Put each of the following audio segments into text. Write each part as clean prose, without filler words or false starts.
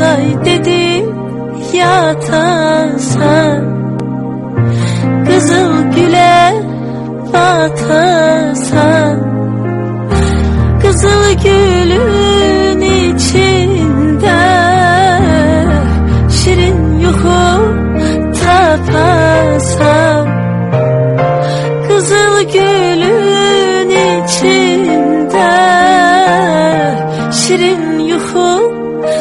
lay dedim yatasan, kızıl güle batasan, kızıl gülün içinde şirin yuhu tapasan, kızıl gülün içinde şirin yuhu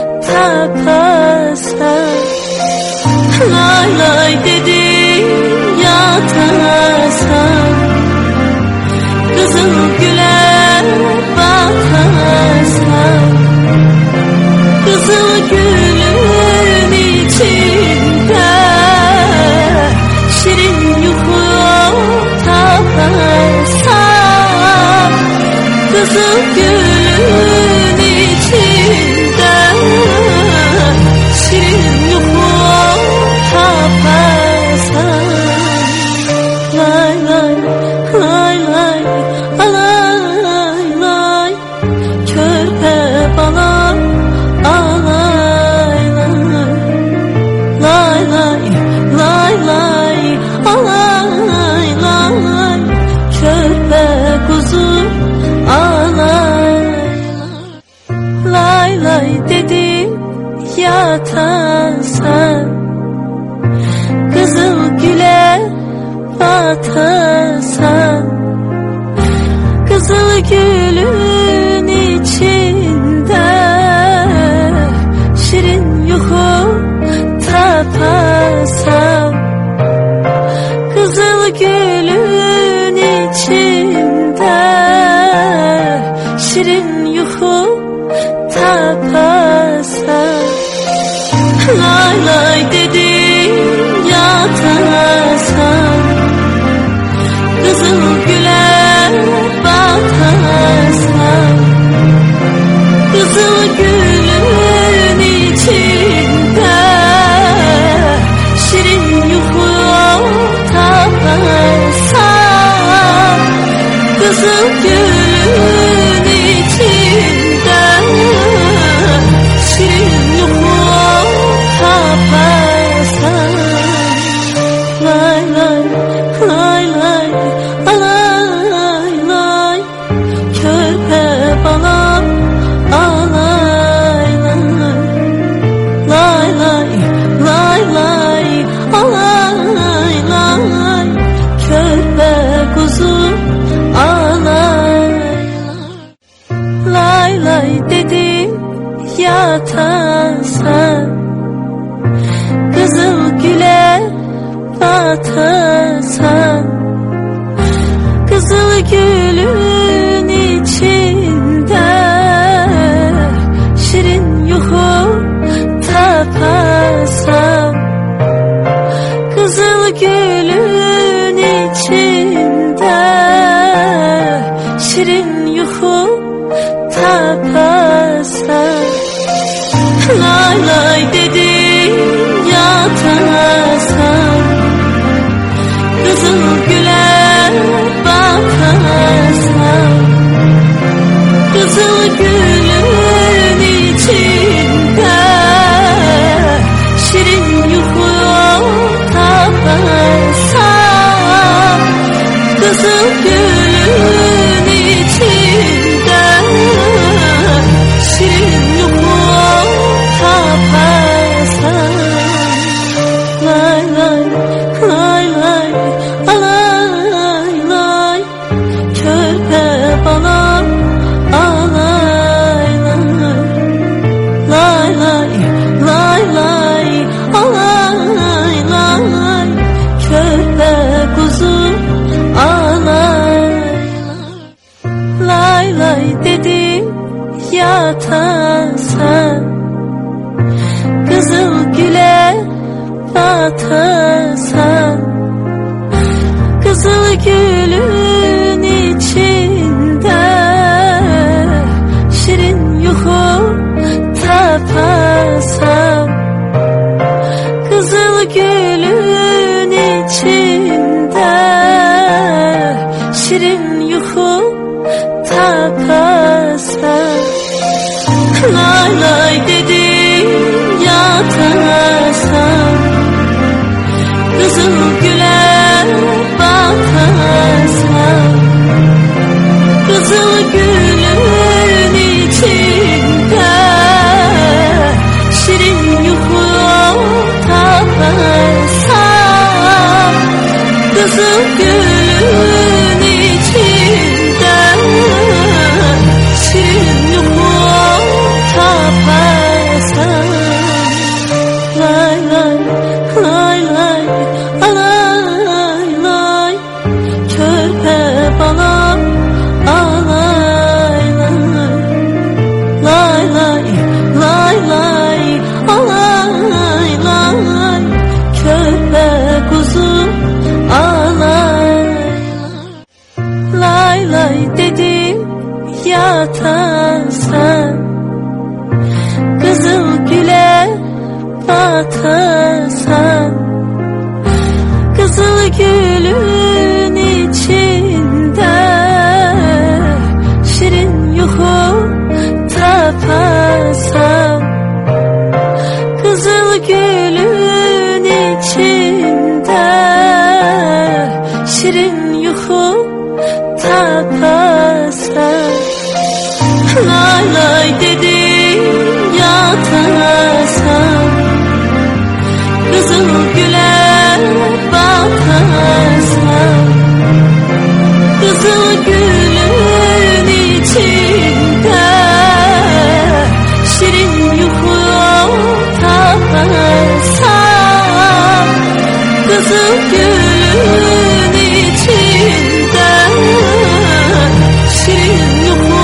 tapasan, lay lay dedim yatasan, kızıl güle bakasan, kızıl gülün içinde şirin yuhu tapasan, kızıl gülün içinde şirin yuhu tapasan, lay lay lay lay alay lay, körpe balam alay lay, lay lay lay lay alay lay, körpe kuzu alay lay, lay lay dedim yatasan, kızıl güle batasan, kızıl gülün içinde şirin yuhu tapasan, kızıl gülün içinde şirin yuhu tapasan, lay lay dedim yatasan, kızıl güle bakasan, kızıl gülün içinde şirin yuhu tapasan, kızıl gülün içinde şirin yuhu tapasan, lay lay lay lay alay lay, körpe balam alay lay, lay lay lay lay alay lay, körpe kuzu alay lay, lay lay dedim yatasan, kızıl güle batasan, kızıl gülün içinde şirin yuhu tapasan, kızıl gülün içinde şirin yuhu tapasan, lay lay dedim yatasan, kızıl güle bakasan, kızıl gülün içinde şirin yuhu tapasan, kızıl gülün içinde şirin yuhu tapasan, lay lay lay lay alay lay, körpe balam alay lay, lay lay lay lay alay lay, körpe kuzu alay lay, lay lay dedim yatasan, kızıl güle batasan, kızıl gülün içinde şirin yuhu tapasan, kızıl gülün içinde şirin yuhu tapasan, lay lay dedim Kızıl güle bakarsan, kızıl gülün içinde şirin yuhu taparsan, kızıl gülün içinde şirin yuhu taparsan. Lay lay lay lay alay lay, körpe balam alay lay, lay lay lay lay alay lay, körpe kuzum alay lay, lay lay dedim yatarsan, kızıl güle batarsan, kızıl gülün içinde şirin yuhu taparsan, kızıl gülün içinde şirin yuhu taparsan. Lay lay dedim yatarsan, kızıl güle bakarsan, kızıl gülün içinde şirin yuhu taparsan, kızıl gülün içinde şirin yuhu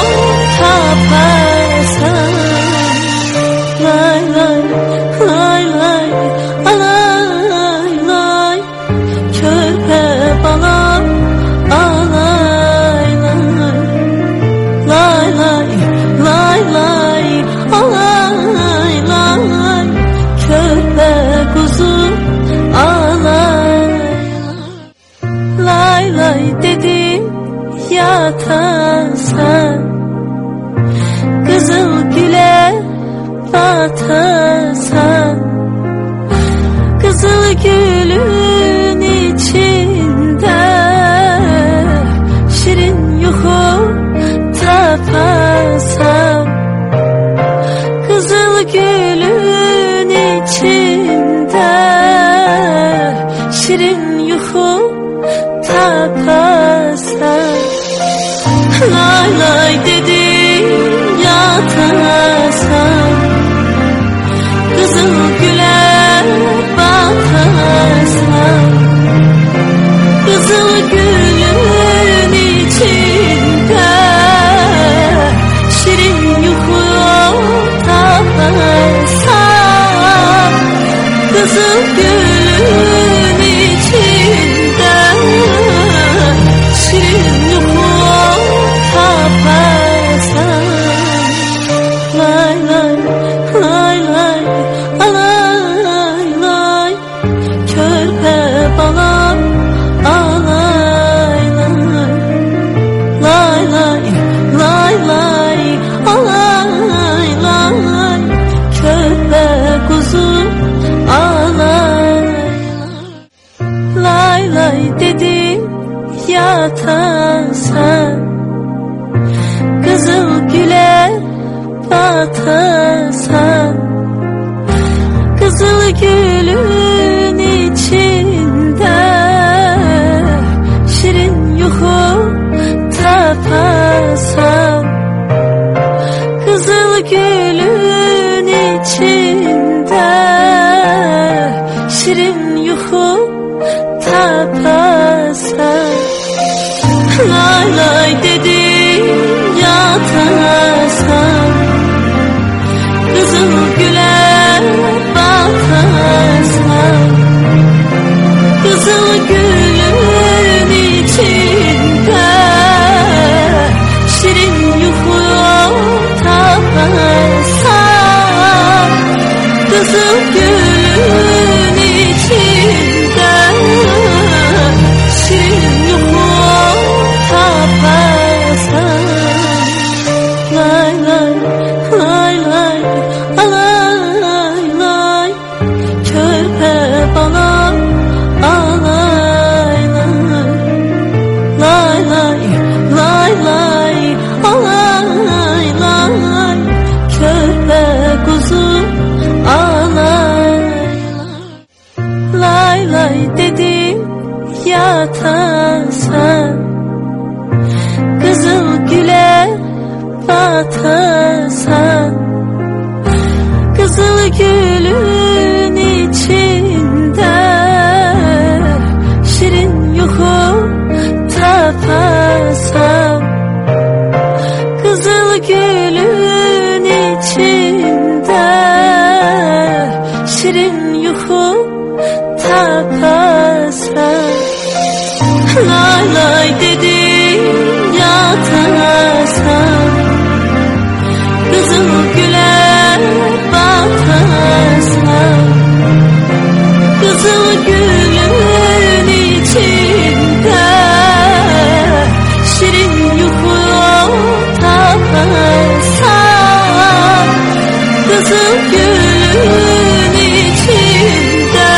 taparsan. Lay lay lay lay alay lay, körpe balam alay lay, lay lay lay lay alay lay, körpe kuzum alay lay. Lay lay dedim yatarsan, kızıl güle batarsan, kızıl gülün içinde şirin yuhu taparsan, kızıl gülün içinde şirin yuhu taparsan. Lay lay dedim yatarsan, kızıl güle bakarsan, kızıl gülün içinde şirin yuhu taparsan, kızıl gülün içinde şirin yuhu taparsan. Lay lay lay lay alay lay, körpe balam alay lay, lay lay lay lay alay lay, körpe kuzum alay lay. Lay lay dedim yatarsan, kızıl güle batarsan, kızıl gülün içinde şirin yuhu taparsan, kızıl gülün içinde şirin yuhu taparsan. Lay lay dedim yatarsan, kızıl güle bakarsan, kızıl gülün içinde şirin yuhu taparsan, kızıl gülün içinde şirin yuhu taparsan. Lay lay lay lay alay lay, körpe balam Lay lay dedim yatarsan, kızıl güle batarsan, kızıl gülün içinde şirin yuhu taparsan, kızıl gülün içinde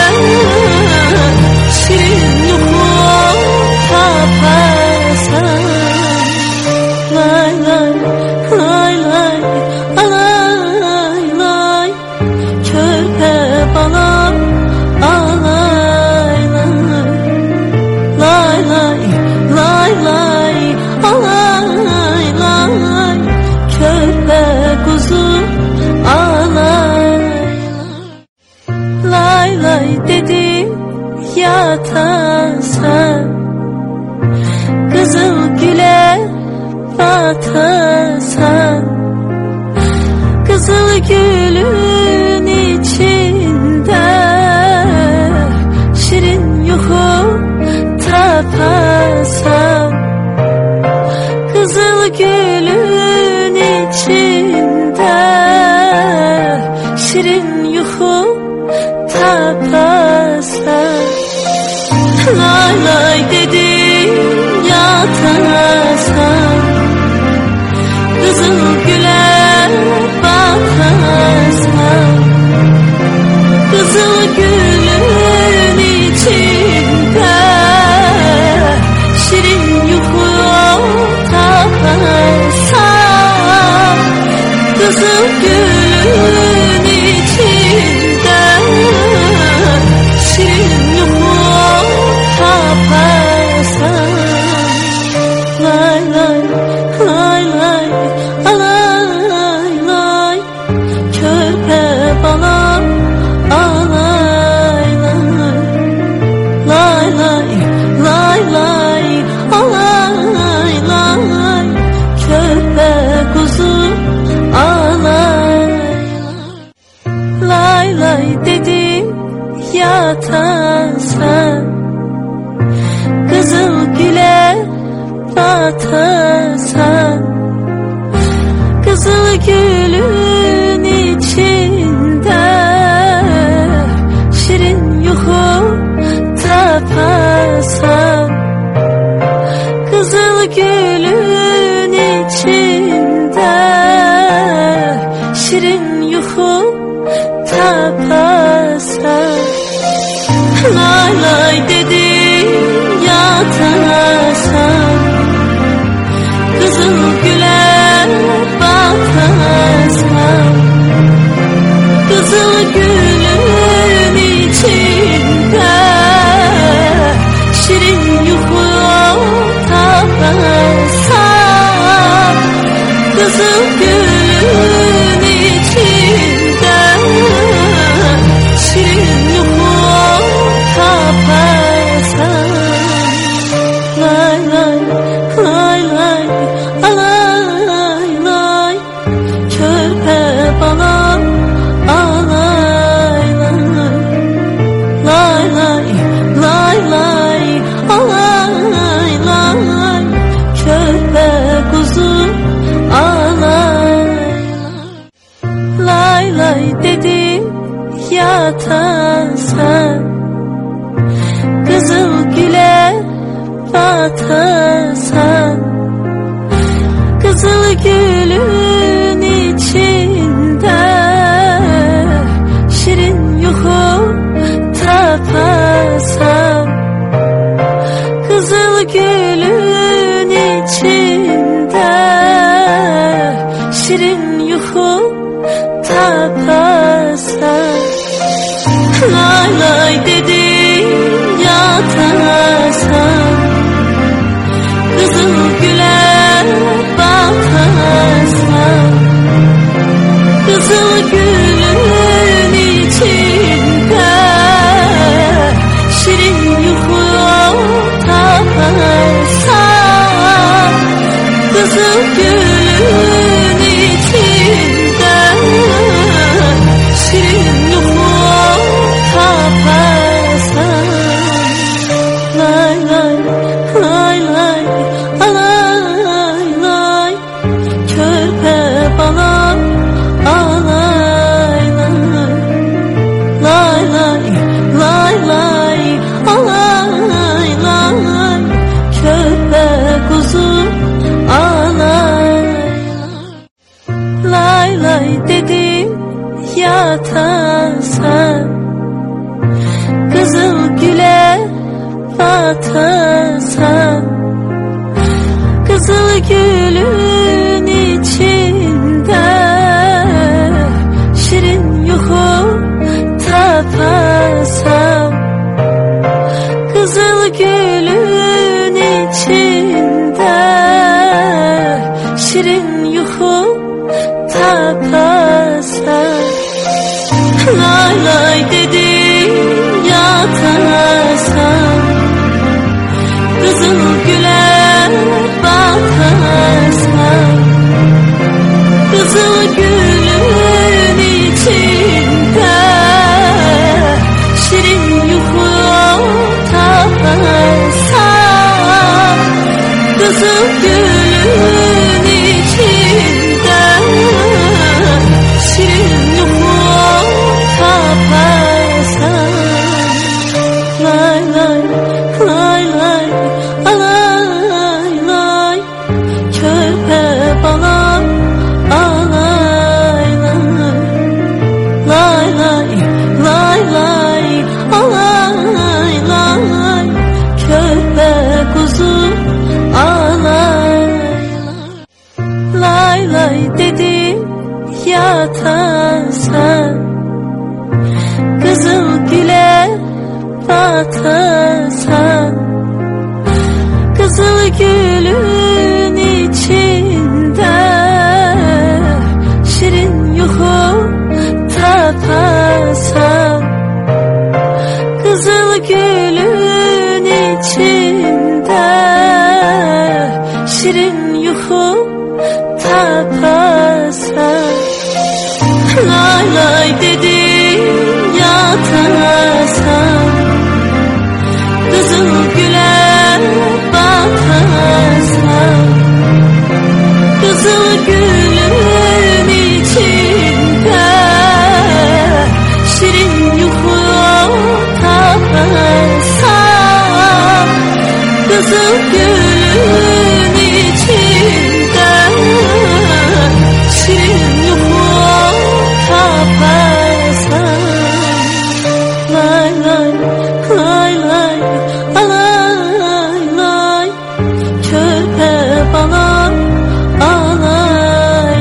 şirin yuhu taparsan. Lay lay lay lay alay lay, körpe balam alay lay. Lay lay lay lay alay lay, körpe kuzu alay lay. Lay lay dedim yatarsan, kızıl güle batarsan, kızıl gülün içinde şirin yuhu taparsan, kızıl gülün içinde şirin yuhu taparsan. Lay lay dedim yatarsan, kızıl güle bakarsan, kızıl gülün içinde şirin yuhu taparsan, kızıl gülün içinde şirin yuhu taparsan. Lay lay lay lay alay lay, körpe balam alay lay. Lay lay lay lay alay lay, körpe kuzu alay lay. Lay lay dedim yatarsan, kızıl güle batarsan, kızıl gülün içinde şirin yuhu taparsan, kızıl gülün içinde şirin yuhu taparsan. Lay lay dedim yatarsan, kızıl güle bakarsan, kızıl gülün içinde şirin yuhu taparsan, kızıl gülün içinde şirin yuhu taparsan. Lay lay lay lay alay lay, körpe balam alay lay. Lay lay lay lay alay lay, körpe kuzu alay lay. Lay lay dedim yatarsan, kızıl güle batarsan, kızıl gülün içinde şirin yuhu taparsan, kızıl gülün içinde şirin yuhu taparsan. Lay lay batasan, kızıl güle batasan, kızıl gülün içinde şirin yuhu tapasan, kızıl gülün içinde şirin yuhu tapasan, lay lay dedim yatasan, kızıl güle batasan, kızıl gülün içinde şirin yuhu tapasan, kızıl gülün içinde şirin yuhu tapasan, lay lay lay lay alay lay körpe balam alay lay lay lay lay alay lay körpe kuzu alay lay lay dedim yatasan, kızıl güle batasan, kızıl gülün içinde şirin yuhu tapasan, kızıl gülün içinde şirin yuhu tapasan, lay lay dedim yatasan, kızıl güle batasan, kızıl gülün içinde şirin yuhu tapasan, kızıl gülün içinde şirin yuhu tapasan, lay lay lay lay alay lay körpe balam alay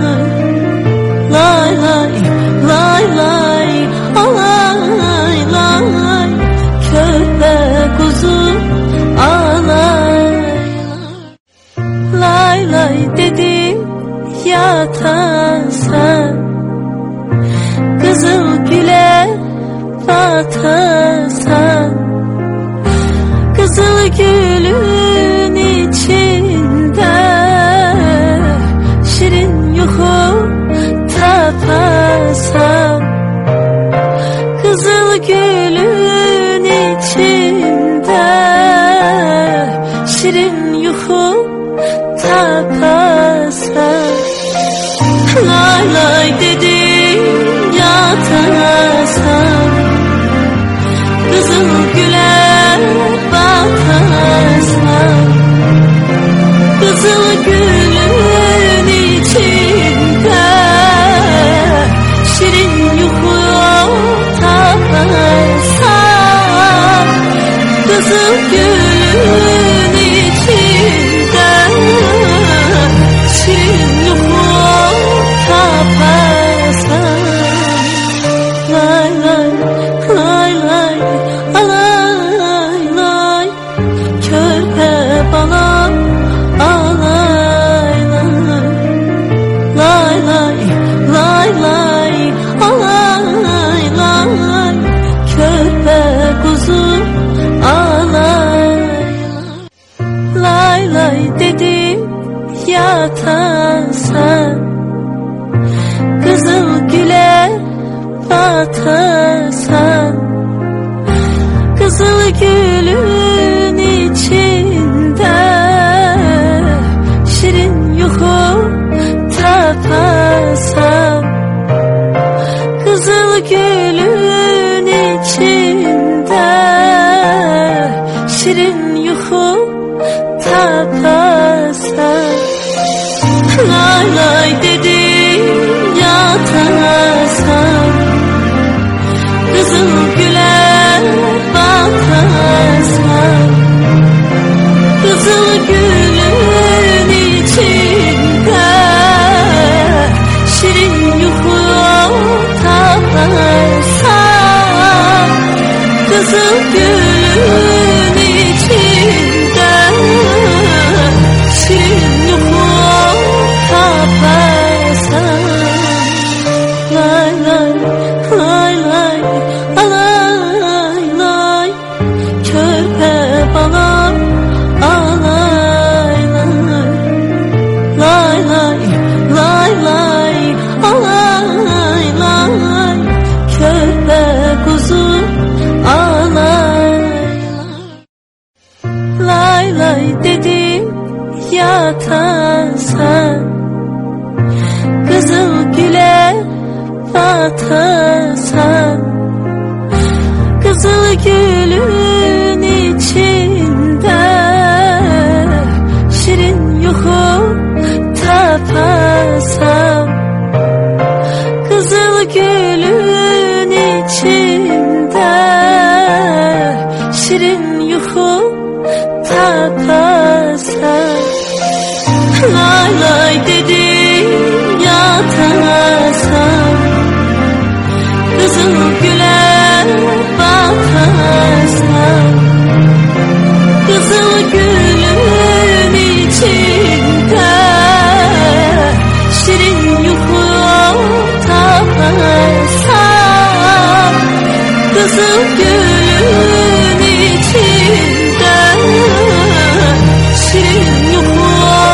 lay lay lay lay alay lay körpe kuzu alay lay lay dedim yatasan, kızıl güle batasan, kızıl gülün içinde şirin yuhu tapasan, kızıl gülün içinde şirin yuhu tapasan, lay lay dedim yatasan, kızıl güle batasan, kızıl gülün içinde şirin yuhu tapasan, kızıl gülün içinde şirin yuhu tapasan, lay lay lay lay alay lay körpe balam alay lay lay lay lay alay lay körpe kuzu alay lay lay dedim yatasan, kızıl güle batasan, kızıl gülün içinde şirin yuhu tapasan, kızıl gülün içinde şirin yuhu tapasan, lay lay dedim yatasan, yatarsan, kızıl gülün içinde şirin yuhu taparsam, kızıl gülün içinde şirin yuhu taparsam, lay lay dedim yatarsam, kızıl güle bakarsam, kızıl gülün içinde şirin yuhu taparsam, kızıl gülün içinde şirin yuhu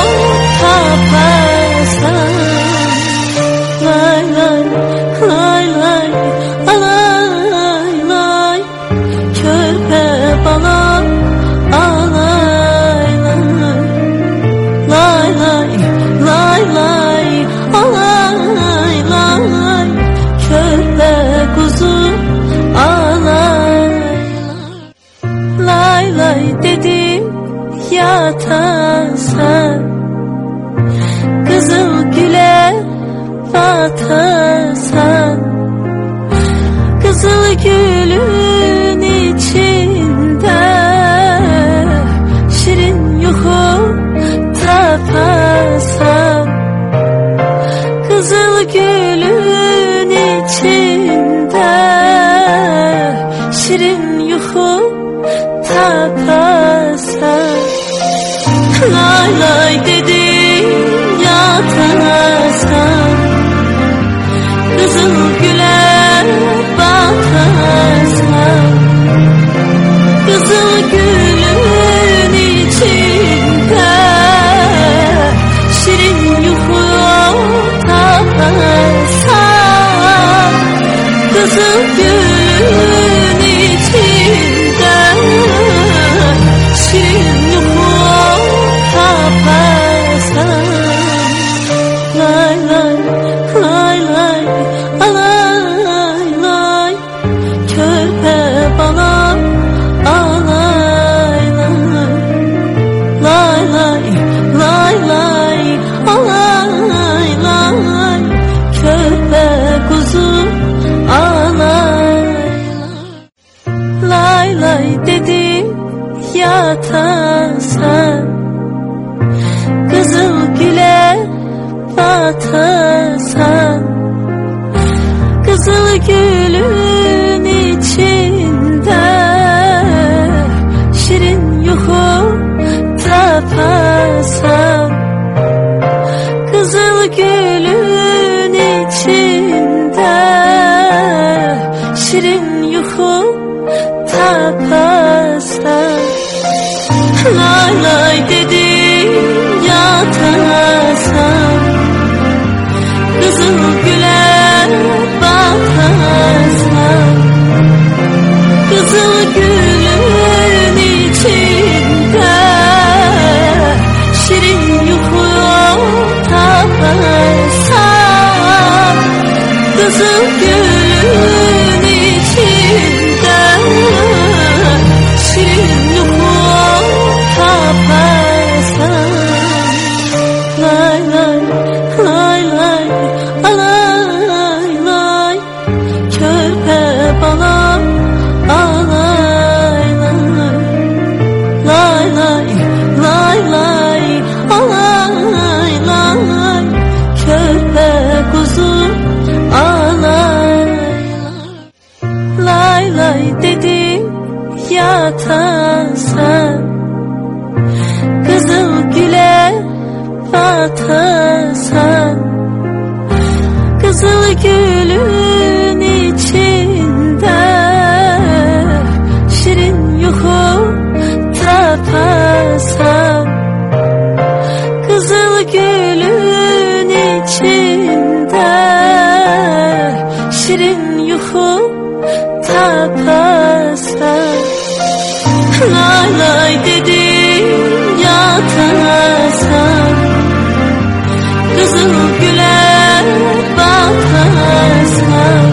taparsam, lay lay lay lay alay lay, körpe balam alay lay, lay lay lay lay alay lay, körpe kuzu alay lay, lay lay dedim yatarsan, kızıl güle batarsan, kızıl gülün içinde şirin yuhu taparsam, kızıl gülün içinde şirin yuhu taparsam, lay lay dedim yatarsam, kızıl güle bakarsam, kızıl gülün içinde şirin yuhu taparsam, kızıl gülün içinde şirin yuhu taparsam, lay lay lay lay alay lay, körpe balam alay lay, lay lay lay lay alay lay, körpe kuzu alay lay, lay lay dedim yatarsan, kızıl güle batarsan, kızıl gülün içinde şirin yuhu taparsam, kızıl gülün içinde şirin yuhu taparsam, lay lay dedim yatarsam, kızıl güle bakarsam, kızıl gülün içinde şirin yuhu taparsam, kızıl gülün içinde şirin yuhu taparsam, lay lay lay lay alay lay, körpe balam alay lay, lay lay lay lay alay lay, körpe kuzu alay lay, lay lay dedim yatarsan, kızıl güle batarsan, kızıl gülün içinde şirin yuhu taparsam, kızıl gülün içinde şirin yuhu taparsam, lay lay dedim yatarsam, kızıl güle bakarsam,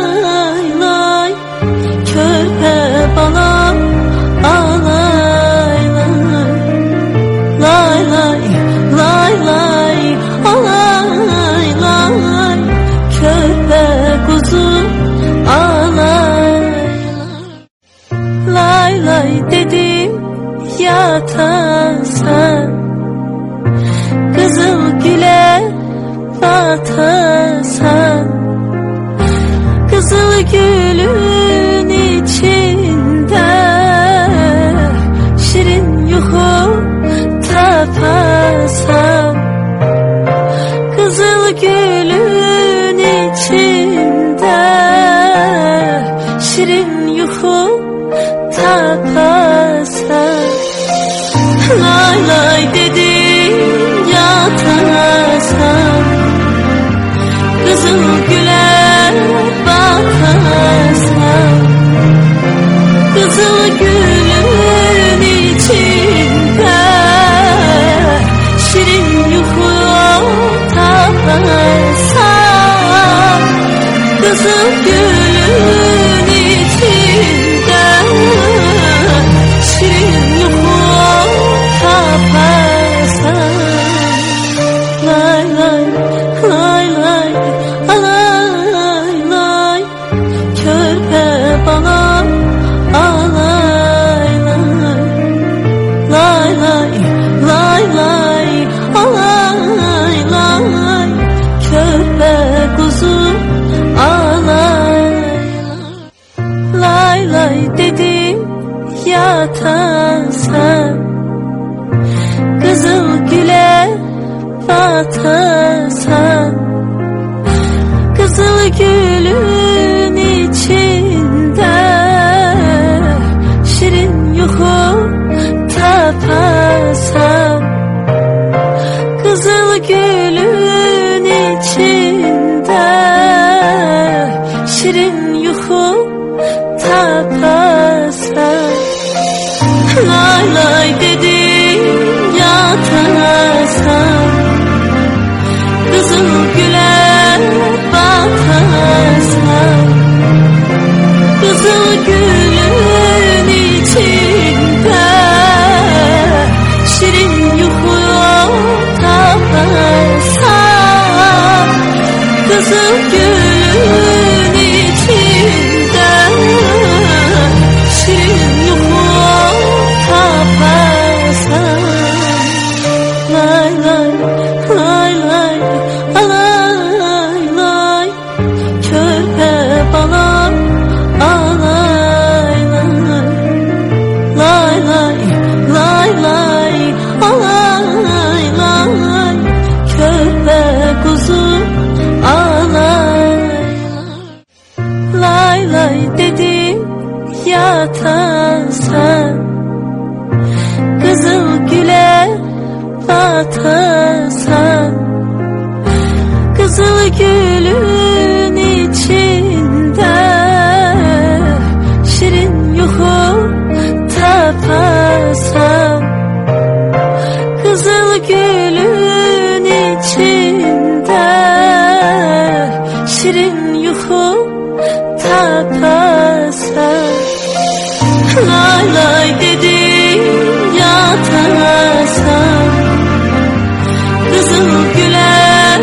lay lay körpe balam alay lay lay lay lay lay alay lay körpe kuzum alay lay lay dedim yatasan kızıl güle batasan kızıl gülün içinde şirin yuhu tapasan kızıl gülün içinde şirin yuhu tapasan lay lay dedim yatasan kızıl güle bakasan kızıl gülün içinde şirin yuhu tapasan kızıl gülün içinde şirin yuhu tapasan lay lay lay lay alay gülün içinde şirin yuhu tapasan, lay lay dedim yatasan, kızıl güle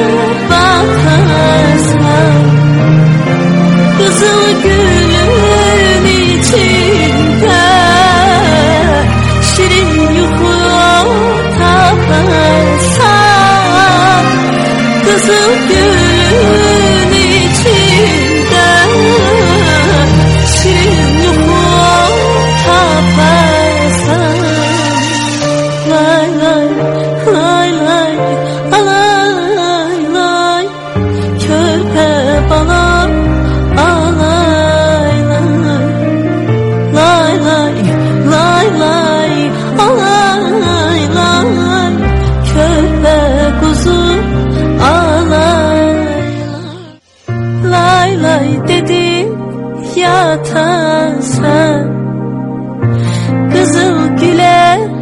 bakasan, kızıl gülün içinde şirin yuhu tapasan, kızıl gülün içinde şirin yuhu tapasan, lay lay lay lay alay lay körpe balam alay lay lay lay lay alay lay körpe kuzu alay lay lay dedim yatasan, kızıl güle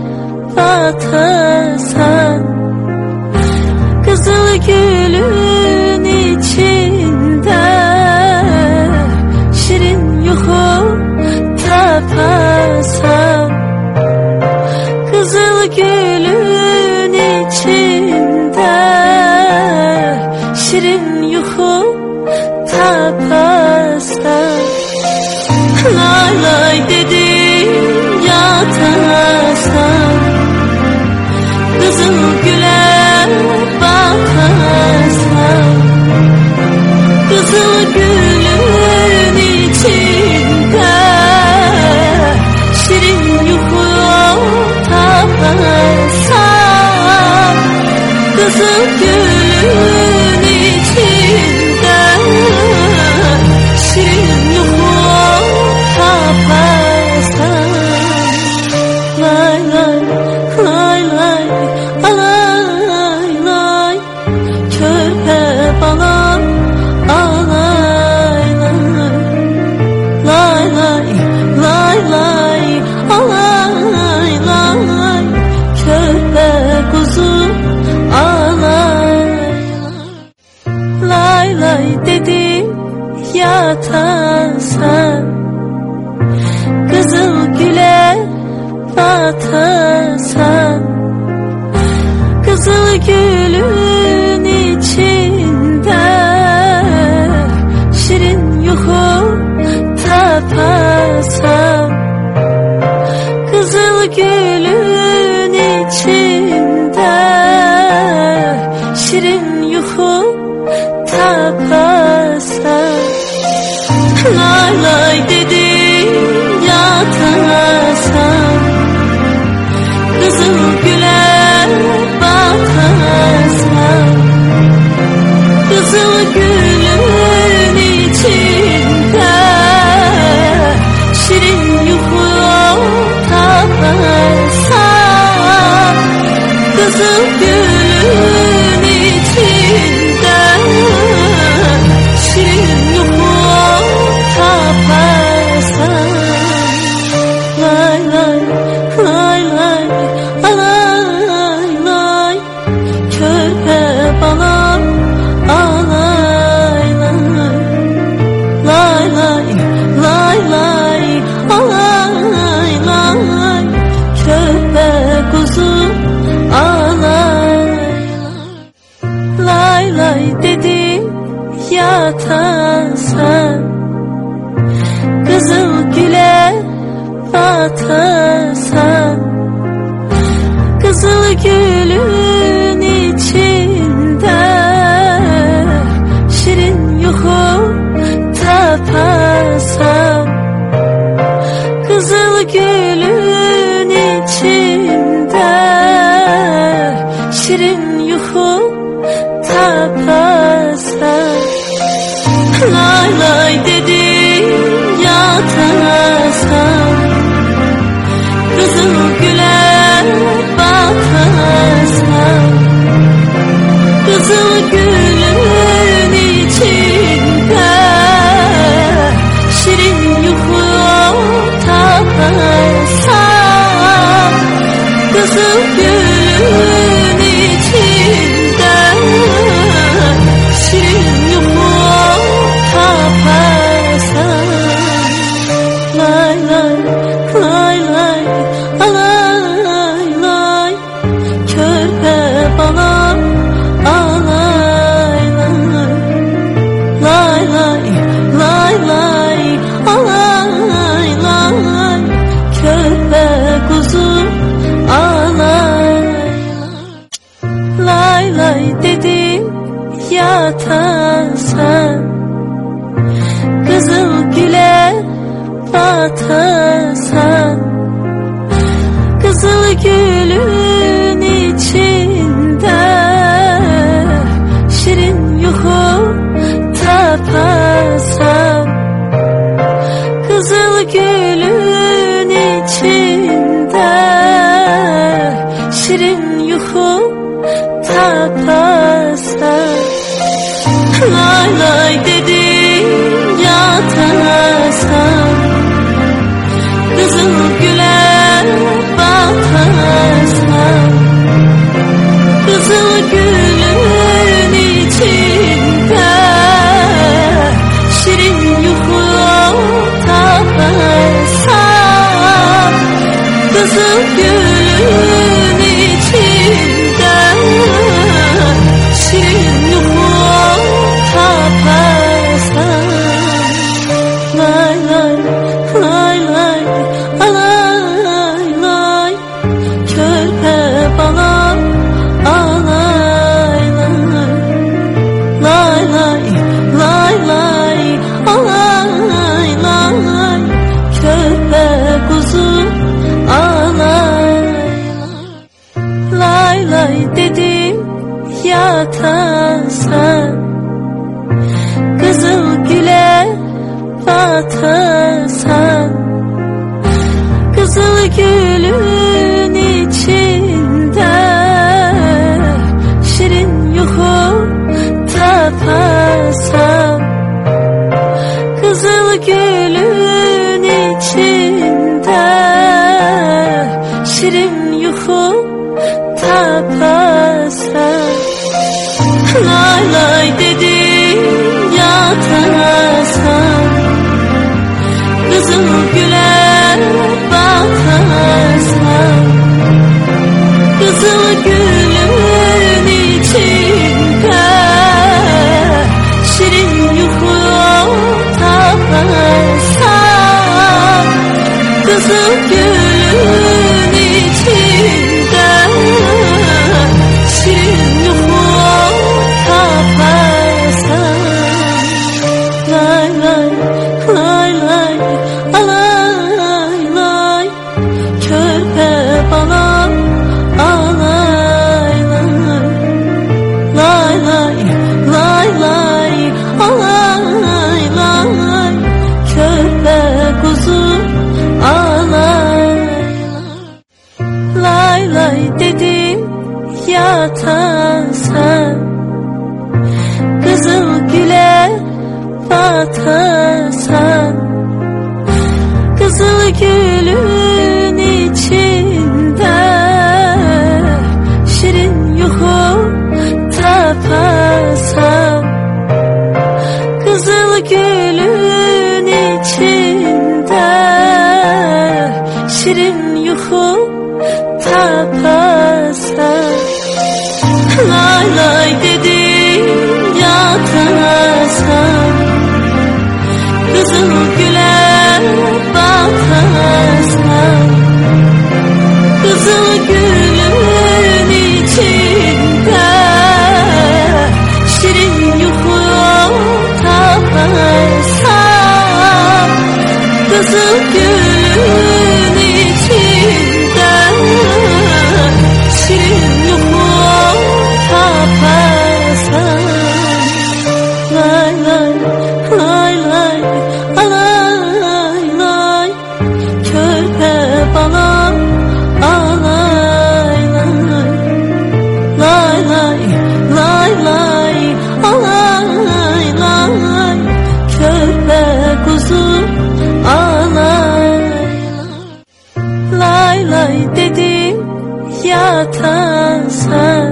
batasan, kızıl gülün içinde şirin yuhu tapasan, kızıl gülün içinde şirin yuhu tapasan, lay lay dedim yatasan, kızıl güle bakasan, kızıl gülün içinde şirin yuhu tapasan, kızıl gülün içinde şirin yuhu tapasan, lay lay lay lay alay lay körpe balam alay lay lay lay lay alay lay körpe kuzu alay lay lay dedim yatasan, kızıl güle batasan, kızıl gülün içinde şirin yuhu tapasan, kızıl gülün içinde şirin yuhu tapasan, lay lay dedim yatasan, kızıl güle bakasan, kızıl gülün içinde şirin yuhu tapasan, kızıl gülün içinde şirin yuhu tapasan, lay lay lay lay alay lay körpe balam alay lay lay lay lay alay lay körpe kuzu alay lay lay dedim yatasan, kızıl güle batasan, kızıl gülün içinde şirin yuhu tapasan, kızıl gülün içinde şirin yuhu tapasan, lay lay dedim yatasan, kızıl güle bakasan, kızıl gülün içinde şirin yuhu tapasan, kızıl gülün batasan, kızıl güle batasan, kızıl gülün içinde şirin yuhu tapasan, kızıl gülün içinde şirin yuhu tapasan, lay lay dedin yatasan, kızıl güle batasan, kızıl gülün içinde şirin yuhu tapasan, kızıl gülün içinde şirin yuhu tapasan, lay lay lay lay alay lay, körpe balam alay lay, lay lay lay lay alay lay, körpe kuzu alay lay, lay lay dedim yatasan, kızıl güle batasan, kızıl gülün içinde şirin yuhu tapasan, kızıl gülün içinde şirin yuhu tapasan, lay lay dedim yatasan, kızıl güle batasan, kızıl gülün içinde şirin yuhu tapasan, kızıl gülün içinde şirin yuhu tapasan, lay lay lay lay alay lay, körpe balam alay lay, lay lay lay lay alay lay, körpe kuzu alay lay, lay lay dedim yatasan, kızıl güle batasan, kızıl gülün içinde şirin yuhu tapasan, kızıl gülün içinde şirin yuhu tapasan, lay lay dedim yatasan, kızıl güle batasan, kızıl gülün içinde şirin yuhu tapasan, kızıl gülün içinde şirin yuhu tapasan, lay lay lay lay alay lay, körpe balam alay lay, lay lay lay lay alay lay, körpe kuzu alay lay, lay lay dedim yatasan,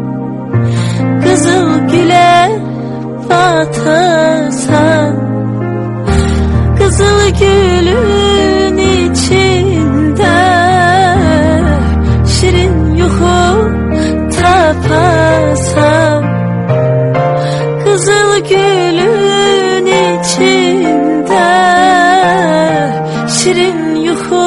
kızıl güle batasan, kızıl gülün içinde şirin yuhu tapasan, kızıl gülün içinde şirin yuhu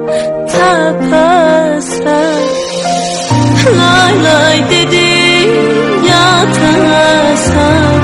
tapasan, lay lay dedim yatasan,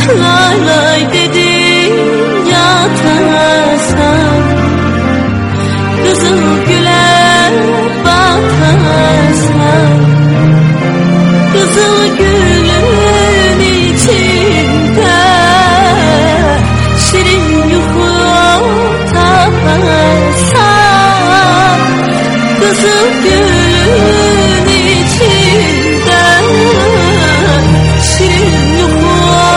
Lay lay dedim yatarsan, kızıl güle bakarsan, kızıl gülün içinde şirin yuhu taparsan, kızıl gülün içinde şirin yuhu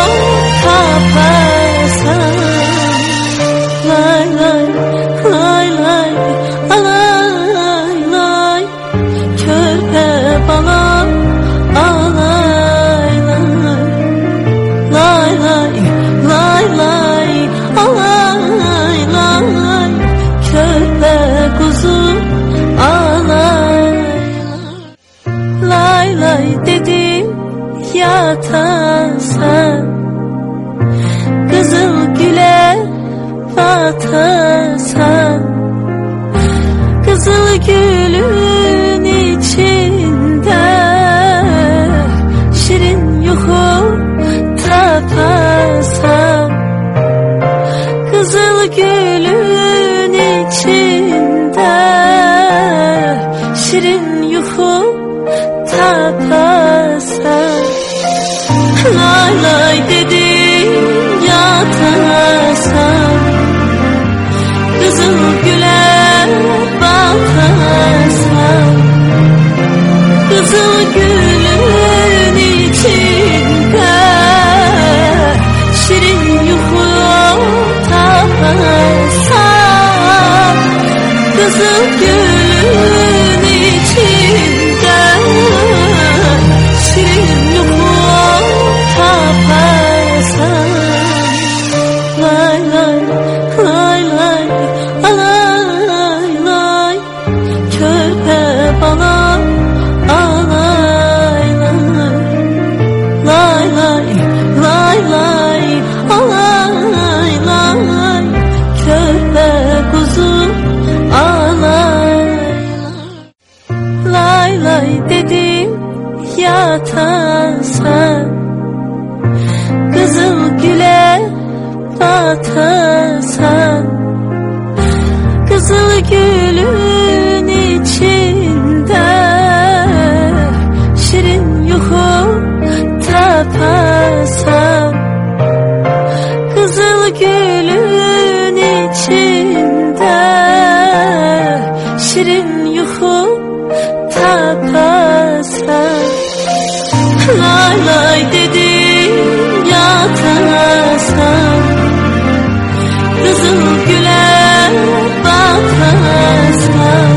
taparsan. Lay lay lay lay alay lay, körpe balam alay lay, lay lay lay lay alay lay, körpe kuzu alay lay, lay lay dedim yatarsan, kızıl güle batarsan, kızıl gülün içinde şirin yuhu taparsan, kızıl gülün içinde şirin yuhu taparsan. Lay lay dedim yatarsan, kızıl güle bakarsan, kızıl gülün içinde şirin yuhu taparsan, kızıl gülün içinde şirin yuhu taparsan. Lay lay lay lay alay lay, körpe balam alay lay, lay lay lay lay alay lay, körpe kuzu alay lay. Lay lay dedim yatarsan, kızıl güle batarsan, kızıl gülün içinde şirin yuhu taparsan, kızıl gülün içinde şirin yuhu taparsan. Lay lay dedim yatarsan, kızıl güle bakarsan,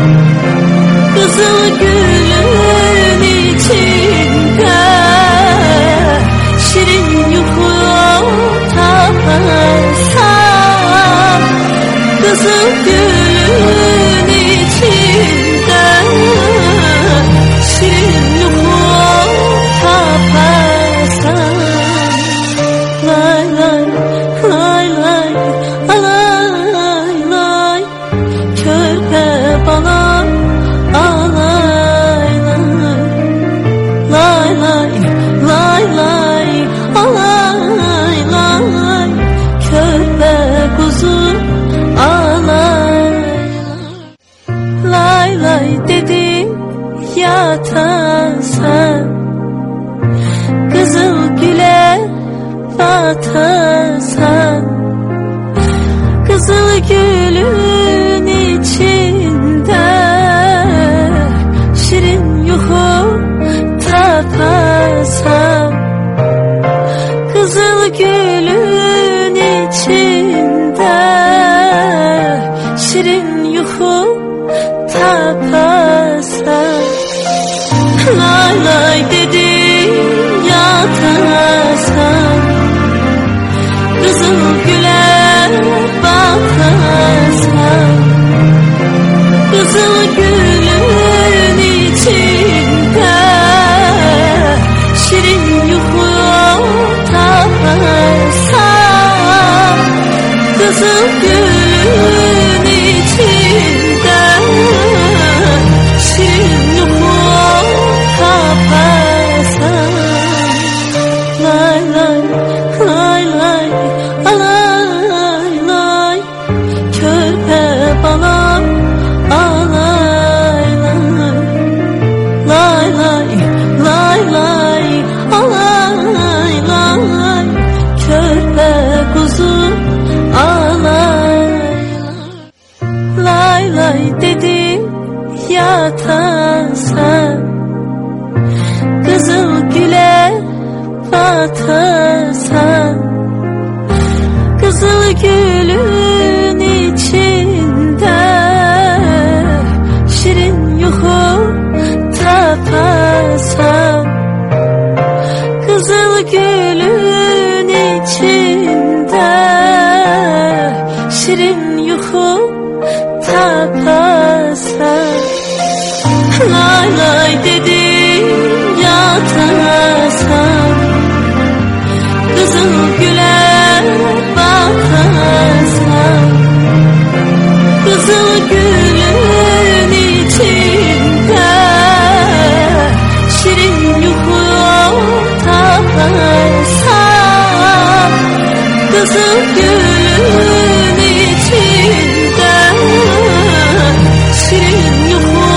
kızıl gülün içinde şirin yuhu taparsan, kızıl gülün içinde şirin yuhu taparsan. Lay lay lay lay alay lay, körpe balam alay lay, lay lay lay lay alay lay, körpe kuzu alay lay. Lay lay dedim yatarsan, kızıl güle batarsan, kızıl gülün içinde şirin yuhu taparsan, kızıl gülün içinde şirin yuhu taparsan. Lay lay dedim yatarsan, kızıl güle bakarsan, kızıl gülün içinde şirin yuhu taparsan, kızıl gülün içinde şirin yuhu taparsan. Lay lay kuzu ağlay. Lay lay dedim yatasan, kızıl güle batasan, kızıl gülün içinde şirin yuhu tapasan, kızıl gülün içinde şirin yuhu tapasan. Lay lay dedim yatasan, kızıl güle bakasan, kızıl gülün içinde şirin yuhu tapasan, kızıl gülün içinde şirin yuhu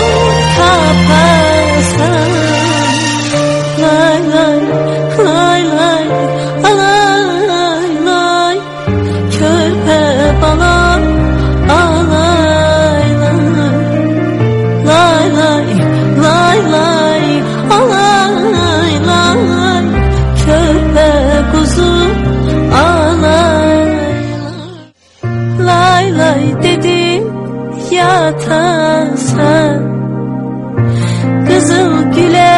tapasan. Lay lay lay lay alay lay, körpe balam alay lay. Lay lay lay lay alay lay, körpe kuzu alay. Lay lay dedim yatasan, kızıl güle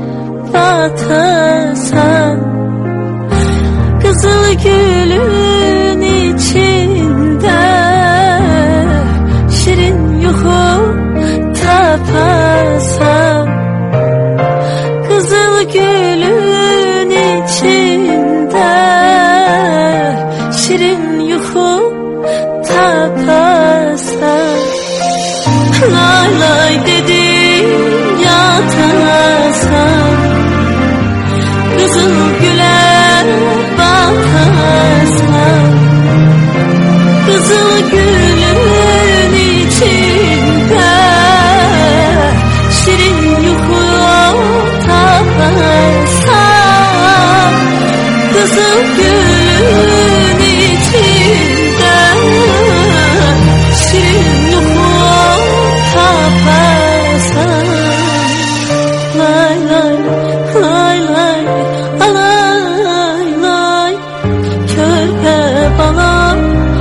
batasan, kızıl gülün içinde şirin yuhu tapasan, kızıl gülün içinde şirin yuhu tapasan. Lay lay dedim yatasan, kızıl güle bakasan, kızıl gülün içinde şirin yuhu tapasan, kızıl gülün içinde şirin yuhu tapasan. Lay lay lay lay alay lay, körpe balam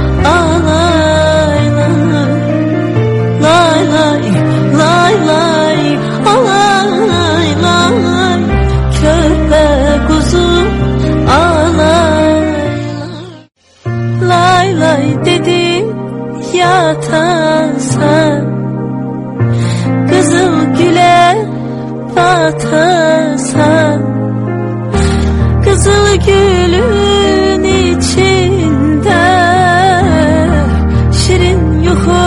alay lay. Lay lay lay lay alay lay, körpe kuzu ağlay. Lay lay dedim yatasan, kızıl güle batasan, kızıl gülün içinde şirin yuhu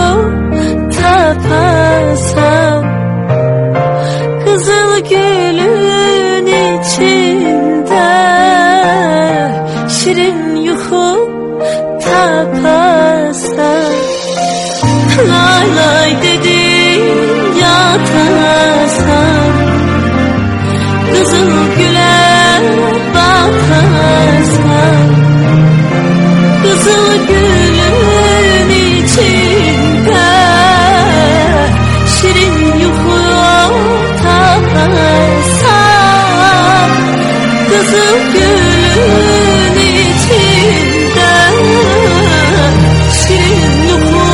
tapasan, kızıl gülün içinde şirin yuhu tapasan. Lay lay dedim yatasan, kızıl güle bakasan, kızıl gülün içinde şirin yuhu tapasan, kızıl gülün içinde şirin yuhu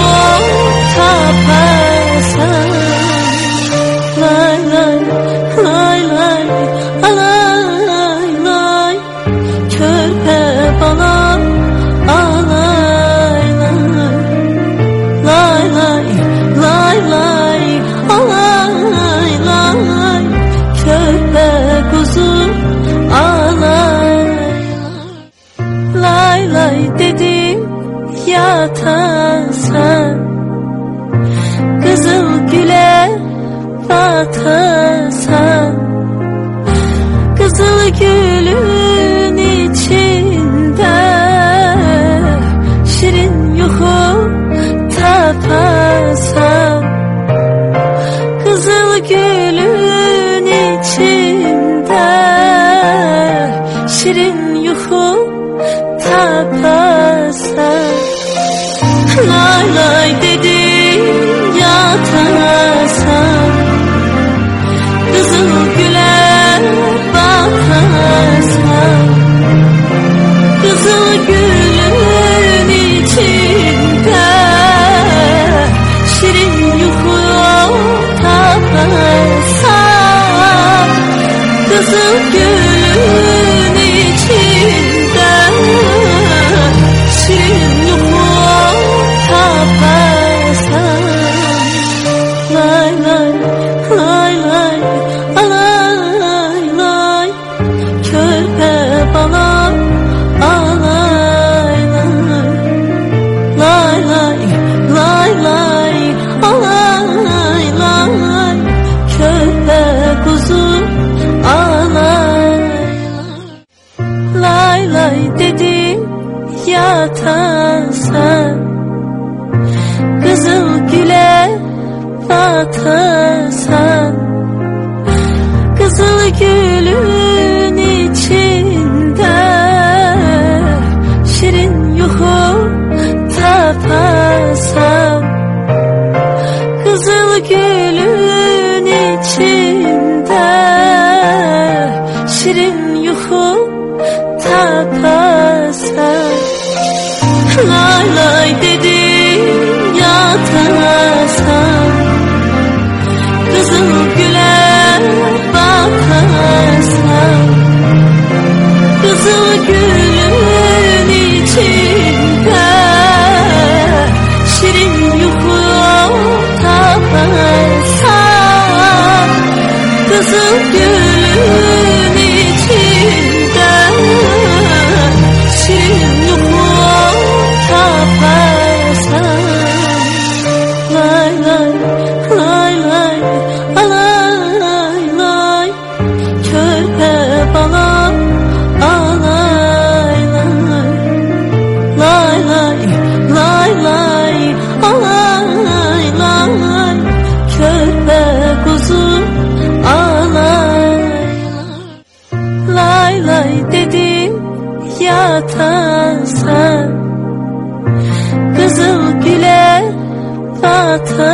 tapasan. Lay lay lay lay alay lay, körpe balam alay lay. Lay lay lay lay alay lay, körpe kuzu ağlay. Lay lay dedim yatasan, kızıl güle batasan, kızıl gülün içinde şirin yuhu tapasan, kızıl gülün içinde şirin yuhu tapasan. yatasan, kızıl güle batasan, kızıl gülün içinde şirin yuhu tapasan, kızıl gülün içinde şirin yuhu tapasan, lay lay dedim yatasan, kızıl güle bakasan, kızıl gülün içinde şirin yuhu tapasan, kızıl gülün içinde şirin yuhu tapasan, lay lay lay lay alay lay, körpe balam alay lay, lay lay lay lay alay lay, körpe kuzum alay lay, lay lay dedim yatasan, kızıl güle batasan,